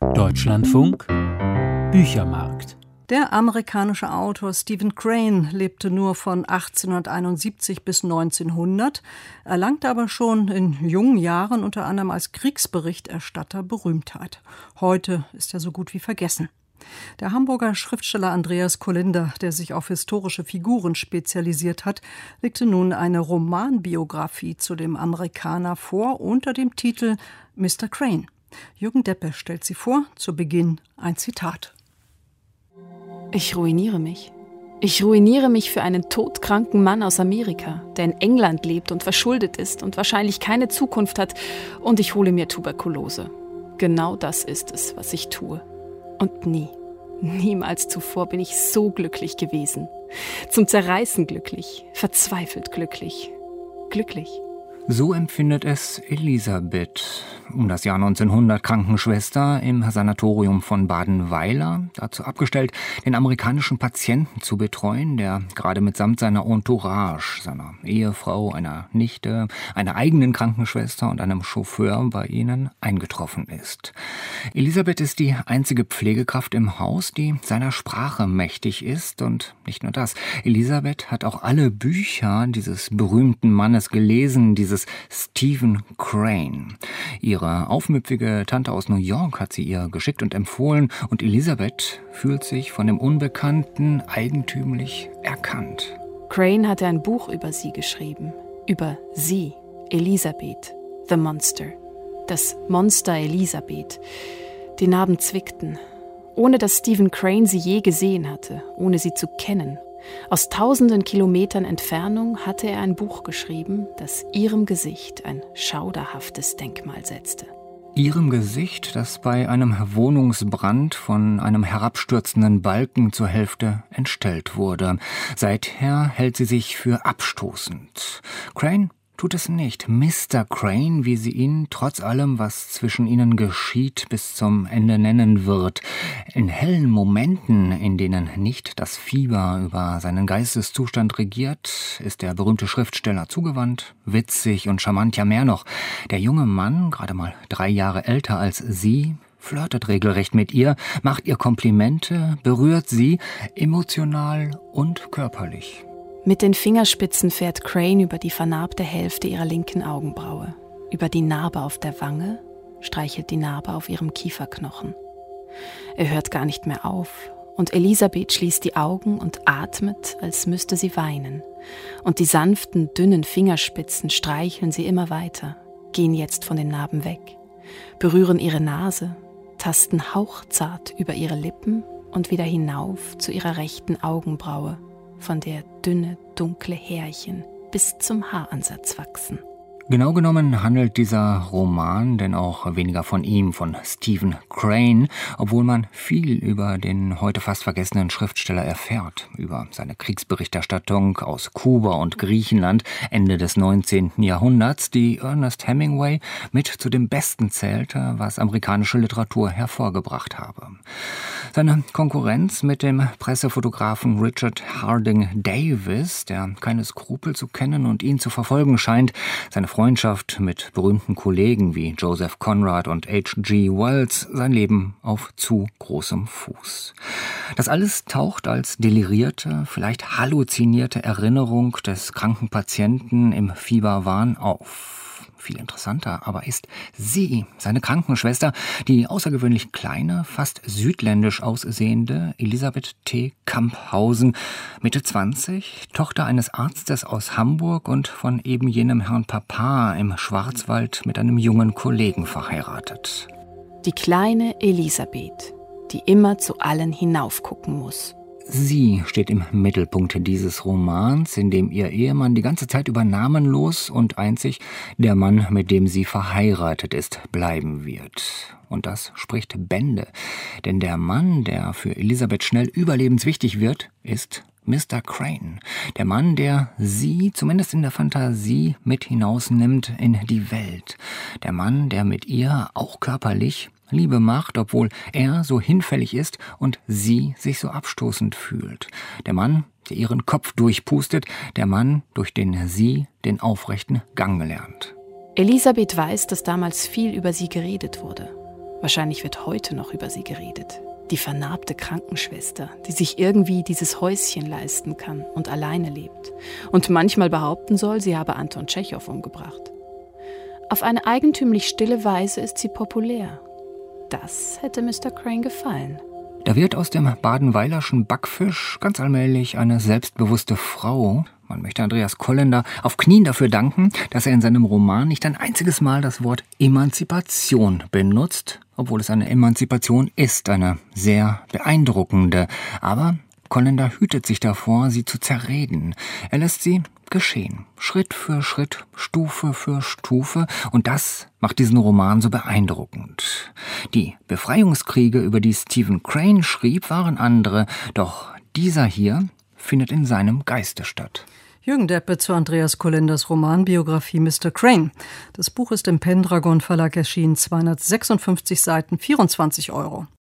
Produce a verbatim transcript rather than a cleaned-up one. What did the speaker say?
Deutschlandfunk Büchermarkt. Der amerikanische Autor Stephen Crane lebte nur von achtzehnhunderteinundsiebzig bis neunzehnhundert, erlangte aber schon in jungen Jahren unter anderem als Kriegsberichterstatter Berühmtheit. Heute ist er so gut wie vergessen. Der Hamburger Schriftsteller Andreas Kollinder, der sich auf historische Figuren spezialisiert hat, legte nun eine Romanbiografie zu dem Amerikaner vor unter dem Titel Mister Crane. Jürgen Deppe stellt sie vor, zu Beginn ein Zitat. Ich ruiniere mich. Ich ruiniere mich für einen todkranken Mann aus Amerika, der in England lebt und verschuldet ist und wahrscheinlich keine Zukunft hat, und ich hole mir Tuberkulose. Genau das ist es, was ich tue. Und nie, niemals zuvor bin ich so glücklich gewesen. Zum Zerreißen glücklich, verzweifelt glücklich, glücklich. So empfindet es Elisabeth, um das Jahr neunzehnhundert Krankenschwester im Sanatorium von Badenweiler, dazu abgestellt, den amerikanischen Patienten zu betreuen, der gerade mitsamt seiner Entourage, seiner Ehefrau, einer Nichte, einer eigenen Krankenschwester und einem Chauffeur bei ihnen eingetroffen ist. Elisabeth ist die einzige Pflegekraft im Haus, die seiner Sprache mächtig ist, und nicht nur das. Elisabeth hat auch alle Bücher dieses berühmten Mannes gelesen, dieses Stephen Crane. Ihre aufmüpfige Tante aus New York hat sie ihr geschickt und empfohlen, und Elisabeth fühlt sich von dem Unbekannten eigentümlich erkannt. Crane hatte ein Buch über sie geschrieben. Über sie, Elisabeth, The Monster. Das Monster Elisabeth. Die Narben zwickten. Ohne dass Stephen Crane sie je gesehen hatte, ohne sie zu kennen. Aus tausenden Kilometern Entfernung hatte er ein Buch geschrieben, das ihrem Gesicht ein schauderhaftes Denkmal setzte. Ihrem Gesicht, das bei einem Wohnungsbrand von einem herabstürzenden Balken zur Hälfte entstellt wurde. Seither hält sie sich für abstoßend. Crane tut es nicht. Mister Crane, wie sie ihn, trotz allem, was zwischen ihnen geschieht, bis zum Ende nennen wird. In hellen Momenten, in denen nicht das Fieber über seinen Geisteszustand regiert, ist der berühmte Schriftsteller zugewandt, witzig und charmant, ja mehr noch. Der junge Mann, gerade mal drei Jahre älter als sie, flirtet regelrecht mit ihr, macht ihr Komplimente, berührt sie emotional und körperlich. Mit den Fingerspitzen fährt Crane über die vernarbte Hälfte ihrer linken Augenbraue, über die Narbe auf der Wange, streichelt die Narbe auf ihrem Kieferknochen. Er hört gar nicht mehr auf, und Elisabeth schließt die Augen und atmet, als müsste sie weinen. Und die sanften, dünnen Fingerspitzen streicheln sie immer weiter, gehen jetzt von den Narben weg, berühren ihre Nase, tasten hauchzart über ihre Lippen und wieder hinauf zu ihrer rechten Augenbraue, von der dünne, dunkle Härchen bis zum Haaransatz wachsen. Genau genommen handelt dieser Roman denn auch weniger von ihm, von Stephen Crane, obwohl man viel über den heute fast vergessenen Schriftsteller erfährt, über seine Kriegsberichterstattung aus Kuba und Griechenland Ende des neunzehnten Jahrhunderts, die Ernest Hemingway mit zu dem Besten zählte, was amerikanische Literatur hervorgebracht habe. Seine Konkurrenz mit dem Pressefotografen Richard Harding Davis, der keine Skrupel zu kennen und ihn zu verfolgen scheint, seine Freundschaft mit berühmten Kollegen wie Joseph Conrad und H G Wells, sein Leben auf zu großem Fuß. Das alles taucht als delirierte, vielleicht halluzinierte Erinnerung des kranken Patienten im Fieberwahn auf. Viel interessanter aber ist sie, seine Krankenschwester, die außergewöhnlich kleine, fast südländisch aussehende Elisabeth T. Kamphausen, Mitte zwanzig, Tochter eines Arztes aus Hamburg und von eben jenem Herrn Papa im Schwarzwald mit einem jungen Kollegen verheiratet. Die kleine Elisabeth, die immer zu allen hinaufgucken muss. Sie steht im Mittelpunkt dieses Romans, in dem ihr Ehemann die ganze Zeit über namenlos und einzig der Mann, mit dem sie verheiratet ist, bleiben wird. Und das spricht Bände, denn der Mann, der für Elisabeth schnell überlebenswichtig wird, ist Mister Crane, der Mann, der sie, zumindest in der Fantasie, mit hinausnimmt in die Welt. Der Mann, der mit ihr, auch körperlich, Liebe macht, obwohl er so hinfällig ist und sie sich so abstoßend fühlt. Der Mann, der ihren Kopf durchpustet, der Mann, durch den sie den aufrechten Gang lernt. Elisabeth weiß, dass damals viel über sie geredet wurde. Wahrscheinlich wird heute noch über sie geredet. Die vernarbte Krankenschwester, die sich irgendwie dieses Häuschen leisten kann und alleine lebt. Und manchmal behaupten soll, sie habe Anton Tschechow umgebracht. Auf eine eigentümlich stille Weise ist sie populär. Das hätte Mister Crane gefallen. Da wird aus dem badenweilerschen Backfisch ganz allmählich eine selbstbewusste Frau. Man möchte Andreas Kollender auf Knien dafür danken, dass er in seinem Roman nicht ein einziges Mal das Wort Emanzipation benutzt, obwohl es eine Emanzipation ist, eine sehr beeindruckende. Aber Kollender hütet sich davor, sie zu zerreden. Er lässt sie geschehen, Schritt für Schritt, Stufe für Stufe, und das macht diesen Roman so beeindruckend. Die Befreiungskriege, über die Stephen Crane schrieb, waren andere, doch dieser hier findet in seinem Geiste statt. Jürgen Deppe zu Andreas Kollenders Romanbiografie Mister Crane. Das Buch ist im Pendragon Verlag erschienen, zweihundertsechsundfünfzig Seiten, vierundzwanzig Euro.